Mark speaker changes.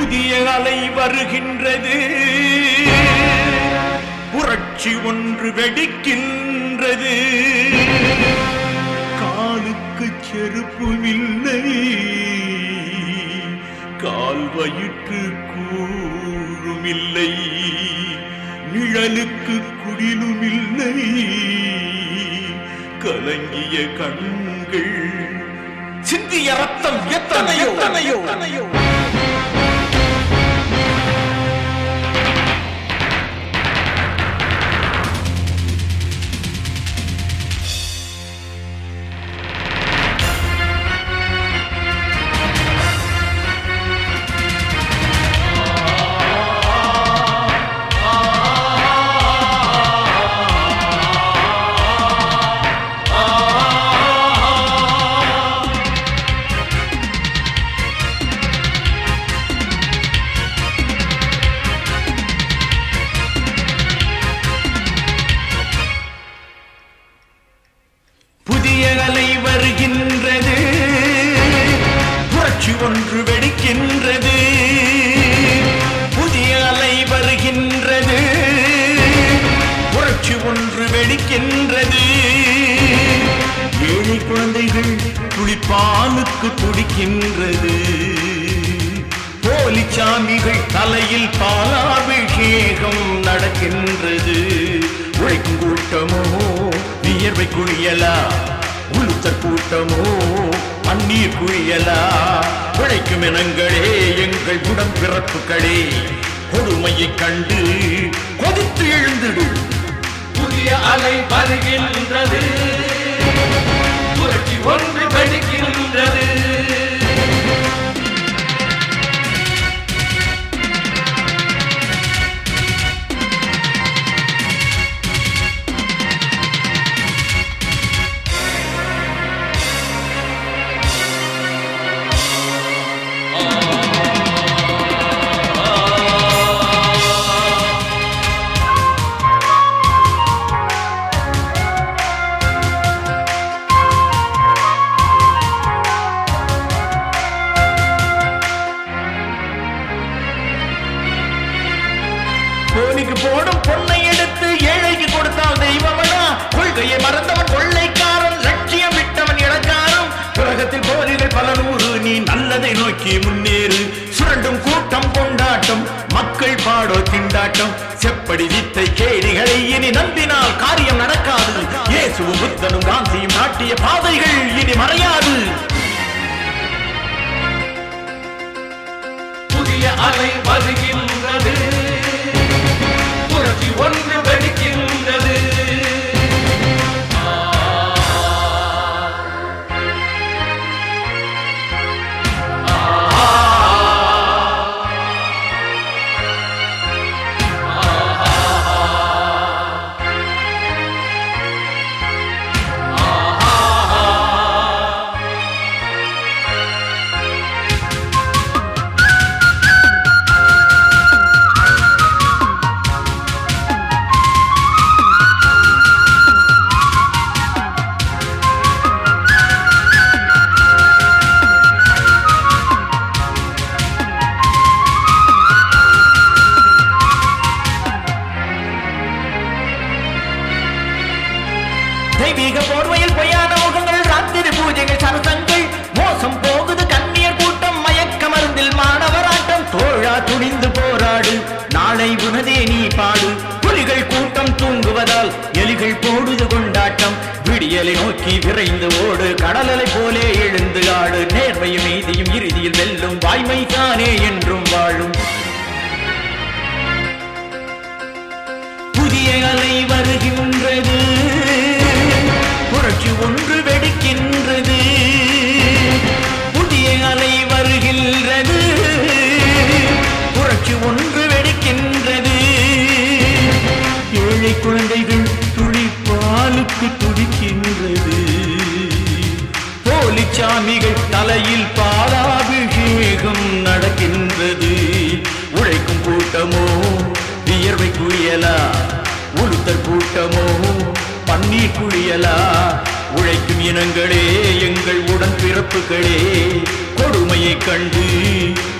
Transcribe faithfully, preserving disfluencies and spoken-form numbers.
Speaker 1: புதிய அலை வருகின்றது, புரட்சி ஒன்று வெடிக்கின்றது. காலுக்கு செருப்புமில்லை, கால் வயிற்று கூழுமில்லை, நிழலுக்கு குடிலுமில்லை, கலங்கிய கண்கள், சிந்திய ரத்தம் எத்தனையோ எத்தனையோ. அலை வருகின்றது, புரட்சி ஒன்று வெடிக்கின்றது. புதிய அலை வருகின்றது, புரட்சி ஒன்று வெடிக்கின்றது. ஏழை குழந்தைகள் துளிப்பாலுக்கு துடிக்கின்றது. போலிச்சாமிகள் தலையில் பாலாபிஷேகம் நடக்கின்றது. உழைக்கும் கூட்டமோ வியர்வை குழியலா, உளுத்தர் கூட்டமோ பன்னீர் குழியலா. உழைக்கும் இனங்களே, எங்கள் உடன் பிறப்புகளே, கொடுமையை கண்டு கொதித்து எழுந்திடு.
Speaker 2: புதிய அலை வருகின்றது, புரட்சி ஒன்று வெடிக்கின்றது.
Speaker 1: கோணிக்கு போடும் பொன்னை எடுத்து ஏழைக்கு கொடுத்தால் தெய்வமனா? கொள்கையை மறந்தவன் கொள்ளைக்காரன், லட்சியம் விட்டவன் இளக்காரன். உலகத்தில் போரிகள் பல நூறு, நீ நல்லதை நோக்கி முன்னேறு. சுரண்டும் கூட்டம் கொண்டாட்டம், மக்கள் பாடோ திண்டாட்டம். செப்படி வித்தை கேடிகளை இனி நம்பினால் காரியம் நடக்காது. இயேசுவும் புத்தனும் காந்தியும் நாட்டிய பாதைகள் இனி மறையாது.
Speaker 2: புதிய அலை வருகின்றது, புரட்சி ஒன்று வெடிக்கின்றது.
Speaker 1: தெய்வீக போர்வையில் பொய்யான முகங்கள், ராத்திரி பூஜைகள், சரசங்கள். மோசம் போகுது கண்ணியர் கூட்டம், மயக்க மருந்தில் மாணவராட்டம். தோழா துணிந்து போராடு, நாளை உனதே நீ பாடு. புலிகள் கூட்டம் தூங்குவதால் எலிகள் போடுது கொண்டாட்டம். விடியலை நோக்கி விரைந்து ஓடு, கடலலை போலே எழுந்து ஆடு. நேர்மையும் நீதியும் இறுதியில் வெல்லும், வாய்மை தானே என்றும் வாழும். புதிய அலை வருகின்றது, புரட்சி ஒன்று வெடிக்கின்றது. புதிய அலை வருகின்றது, புரட்சி ஒன்று வெடிக்கின்றது. ஏழை குழந்தைகள் துளிப்பாலுக்கு துடிக்கின்றது. போலிச்சாமிகள் தலையில் பாலாபிஷேகம் நடக்கின்றது. உழைக்கும் கூட்டமோ வியர்வை குழியலா, உளுத்தர் கூட்டமோ பன்னீர் குழியலா. உழைக்கும் இனங்களே, எங்கள் உடன் பிறப்புகளே, கொடுமையை கண்டு